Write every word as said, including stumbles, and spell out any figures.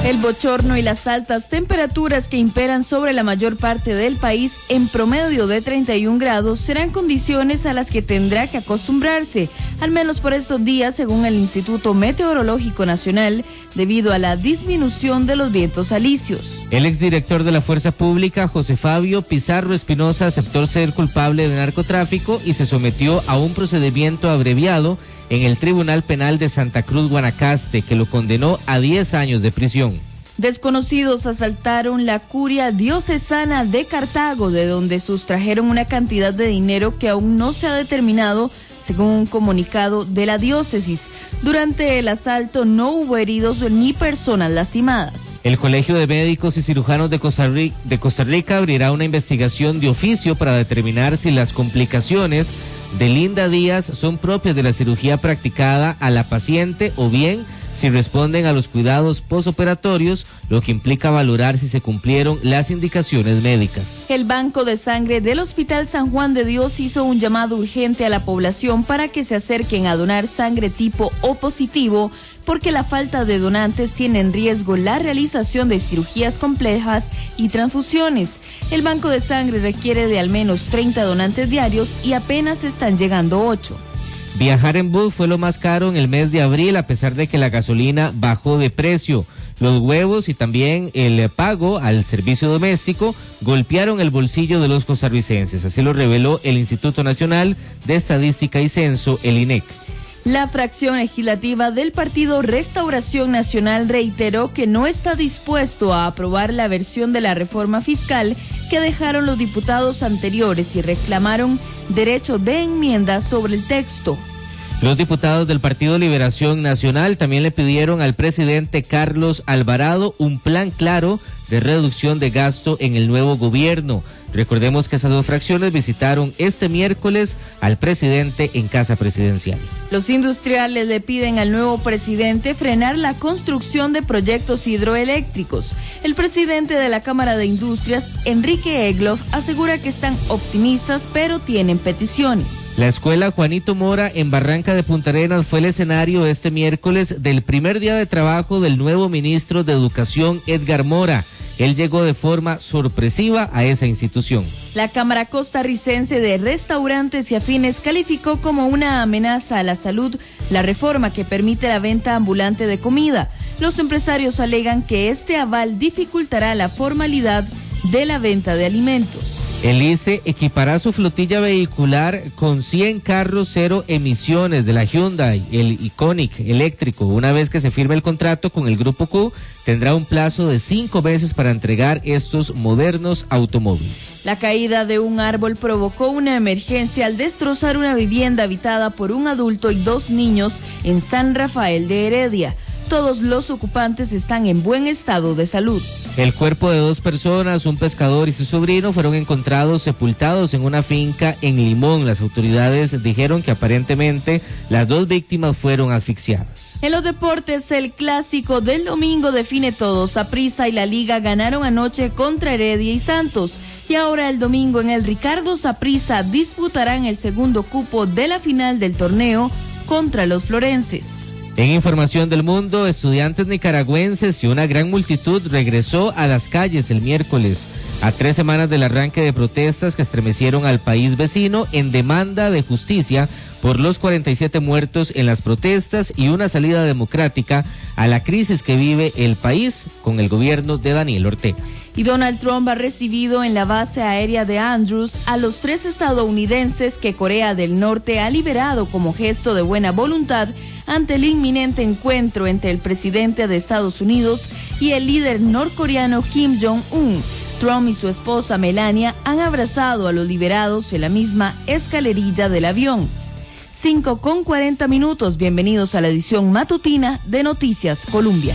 El bochorno y las altas temperaturas que imperan sobre la mayor parte del país, en promedio de treinta y un grados, serán condiciones a las que tendrá que acostumbrarse, al menos por estos días, según el Instituto Meteorológico Nacional, debido a la disminución de los vientos alisios. El exdirector de la Fuerza Pública, José Fabio Pizarro Espinosa, aceptó ser culpable de narcotráfico y se sometió a un procedimiento abreviado en el Tribunal Penal de Santa Cruz, Guanacaste, que lo condenó a diez años de prisión. Desconocidos asaltaron la curia diocesana de Cartago, de donde sustrajeron una cantidad de dinero que aún no se ha determinado, según un comunicado de la diócesis. Durante el asalto no hubo heridos ni personas lastimadas. El Colegio de Médicos y Cirujanos de Costa Rica, de Costa Rica abrirá una investigación de oficio para determinar si las complicaciones de Linda Díaz son propias de la cirugía practicada a la paciente o bien si responden a los cuidados posoperatorios, lo que implica valorar si se cumplieron las indicaciones médicas. El Banco de Sangre del Hospital San Juan de Dios hizo un llamado urgente a la población para que se acerquen a donar sangre tipo O positivo, porque la falta de donantes tiene en riesgo la realización de cirugías complejas y transfusiones. El Banco de Sangre requiere de al menos treinta donantes diarios y apenas están llegando ocho. Viajar en bus fue lo más caro en el mes de abril, a pesar de que la gasolina bajó de precio. Los huevos y también el pago al servicio doméstico golpearon el bolsillo de los costarricenses. Así lo reveló el Instituto Nacional de Estadística y Censo, el I N E C. La fracción legislativa del Partido Restauración Nacional reiteró que no está dispuesto a aprobar la versión de la reforma fiscal que dejaron los diputados anteriores y reclamaron derecho de enmienda sobre el texto. Los diputados del Partido Liberación Nacional también le pidieron al presidente Carlos Alvarado un plan claro de reducción de gasto en el nuevo gobierno. Recordemos que esas dos fracciones visitaron este miércoles al presidente en Casa Presidencial. Los industriales le piden al nuevo presidente frenar la construcción de proyectos hidroeléctricos. El presidente de la Cámara de Industrias, Enrique Egloff, asegura que están optimistas, pero tienen peticiones. La escuela Juanito Mora en Barranca de Punta Arenas fue el escenario este miércoles del primer día de trabajo del nuevo ministro de Educación, Edgar Mora. Él llegó de forma sorpresiva a esa institución. La Cámara Costarricense de Restaurantes y Afines calificó como una amenaza a la salud la reforma que permite la venta ambulante de comida. Los empresarios alegan que este aval dificultará la formalidad de la venta de alimentos. El I C E equipará su flotilla vehicular con cien carros cero emisiones de la Hyundai, el Iconic eléctrico. Una vez que se firme el contrato con el Grupo Q, tendrá un plazo de cinco meses para entregar estos modernos automóviles. La caída de un árbol provocó una emergencia al destrozar una vivienda habitada por un adulto y dos niños en San Rafael de Heredia. Todos los ocupantes están en buen estado de salud. El cuerpo de dos personas, un pescador y su sobrino, fueron encontrados sepultados en una finca en Limón. Las autoridades dijeron que aparentemente las dos víctimas fueron asfixiadas. En los deportes, el clásico del domingo define todo. Saprissa y la Liga ganaron anoche contra Heredia y Santos. Y ahora el domingo en el Ricardo Saprissa disputarán el segundo cupo de la final del torneo contra los florenses. En información del mundo, estudiantes nicaragüenses y una gran multitud regresó a las calles el miércoles, a tres semanas del arranque de protestas que estremecieron al país vecino en demanda de justicia por los cuarenta y siete muertos en las protestas y una salida democrática a la crisis que vive el país con el gobierno de Daniel Ortega. Y Donald Trump ha recibido en la base aérea de Andrews a los tres estadounidenses que Corea del Norte ha liberado como gesto de buena voluntad ante el inminente encuentro entre el presidente de Estados Unidos y el líder norcoreano Kim Jong-un. Trump y su esposa Melania han abrazado a los liberados en la misma escalerilla del avión. cinco con cuarenta minutos, bienvenidos a la edición matutina de Noticias Colombia.